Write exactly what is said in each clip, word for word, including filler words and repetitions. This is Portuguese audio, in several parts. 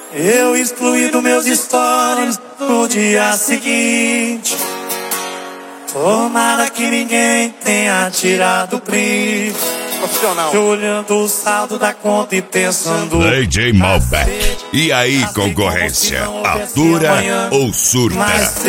Eu excluí dos meus stories no dia seguinte. Tomara que ninguém tenha tirado print. Profissional. Olhando o saldo da conta e pensando: D J Malbec. E aí, concorrência? Atura ou surta?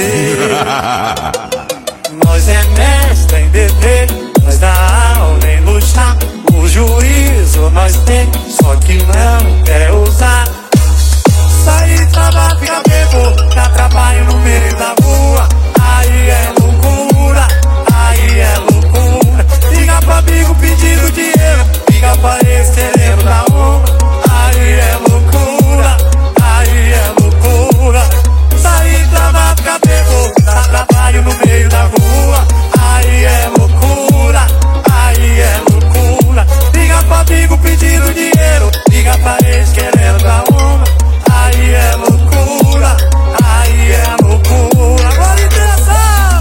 Nós é mestre em beber, nós dá aula em luxar. O juízo nós tem, só que não quer usar. Sair, trabalhar, fica bebo, dá trabalho no meio da rua. Aí é loucura, aí é loucura. Liga pra amigo pedindo dinheiro, liga pra ex querendo dar uma. Aí é loucura, aí é loucura. Sair, trabalhar, fica bebo, dá trabalho no meio da rua. Aí é loucura, aí é loucura. Liga pra amigo pedindo dinheiro, liga pra ex querendo dar uma. Aí é loucura, aí é loucura. Agora interessa!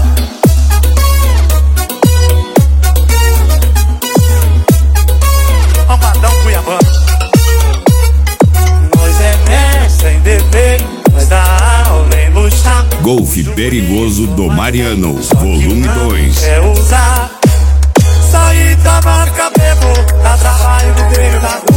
Amadão Cuiabá. Nós é mestre em beber, nós dá aula em luxar. Golfe Perigoso do Mariano, volume dois. É usar. Sair da marca, bebo, dá trabalho no meio da rua.